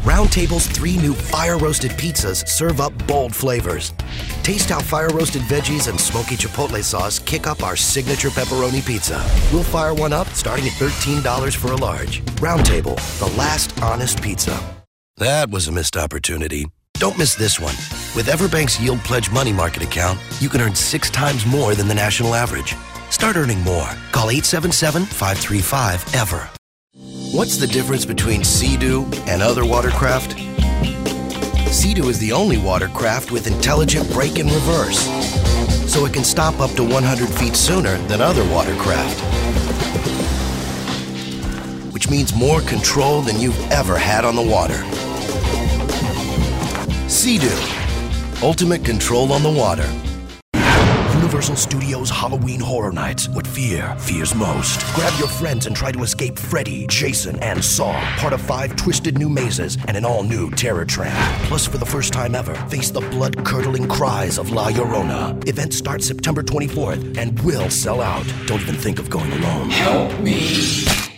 Round Table's 3 new fire-roasted pizzas serve up bold flavors. Taste how fire-roasted veggies and smoky chipotle sauce kick up our signature pepperoni pizza. We'll fire one up starting at $13 for a large. Round Table, the last honest pizza. That was a missed opportunity. Don't miss this one. With Everbank's Yield Pledge Money Market account, you can earn 6 times more than the national average. Start earning more. Call 877-535-EVER. What's the difference between Sea-Doo and other watercraft? Sea-Doo is the only watercraft with intelligent brake and reverse, so it can stop up to 100 feet sooner than other watercraft, which means more control than you've ever had on the water. Sea-Doo, ultimate control on the water. Universal Studios Halloween Horror Nights. What fear fears most. Grab your friends and try to escape Freddy, Jason, and Saw. Part of 5 twisted new mazes and an all-new terror tram. Plus, for the first time ever, face the blood-curdling cries of La Llorona. Event starts September 24th and will sell out. Don't even think of going alone. Help me.